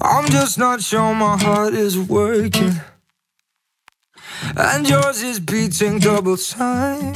I'm just not sure my heart is working, and yours is beating double time.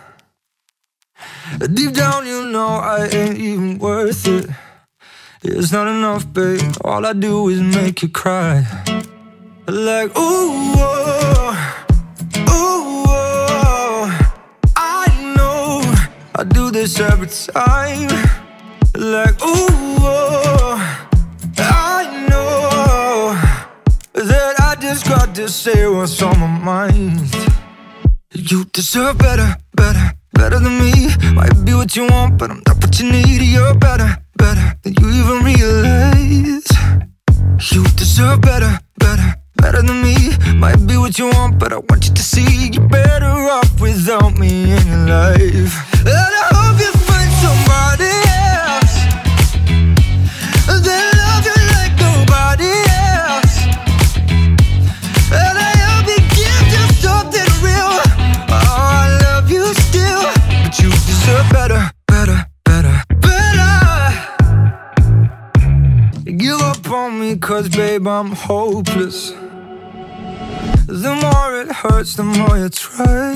Deep down you know I ain't even worth it. It's not enough, babe. All I do is make you cry. Like, ooh, oh, ooh, oh. I know I do this every time. Like, ooh, oh, I know that I just got to say what's on my mind. You deserve better, better, better than me. Might be what you want, but I'm not what you need. You're better, better than you even realize. You deserve better, better, better than me. Might be what you want, but I want you to see you're better off without me in your life. And I hope you find somebody else that love you like nobody else. And I hope you give you something real. Oh, I love you still, but you deserve better, better, better, better. Give up on me, cause babe, I'm hopeless. The more it hurts, the more you try.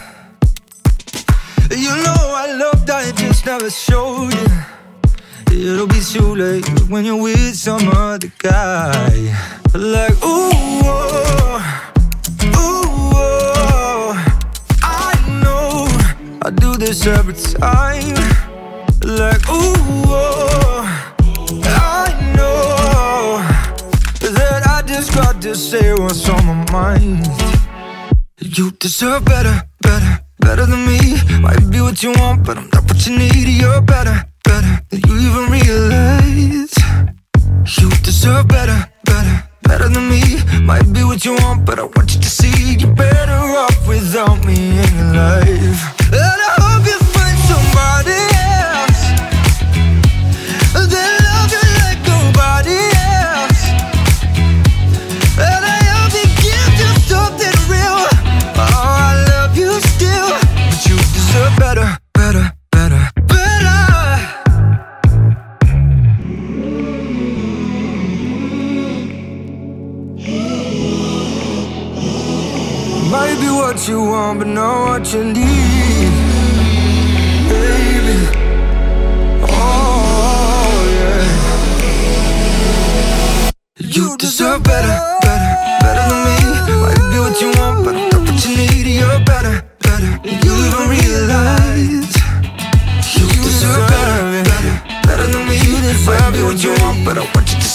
You know I loved, I just never showed it. It'll be too late when you're with some other guy. Like, ooh, oh, ooh, oh. I know I do this every time. Like, ooh, oh, I know that I just got to say what's on my mind. You deserve better, better, better than me. Might be what you want, but I'm not what you need. You're better, better than you even realize. You deserve better, better, better than me. Might be what you want, but I want you to see you're better off without me in your life. And I hope you find somebody else that love you like nobody else. And I hope you give you something real. Oh, I love you still, but you deserve better, better, better, better. Might be what you want, but not what you need, baby. Oh, yeah. You deserve better, better, better than me. Might be what you want, but not what you need. You're better, better than you even realize. You deserve better, better, better than me. Might be what you want, but I want you to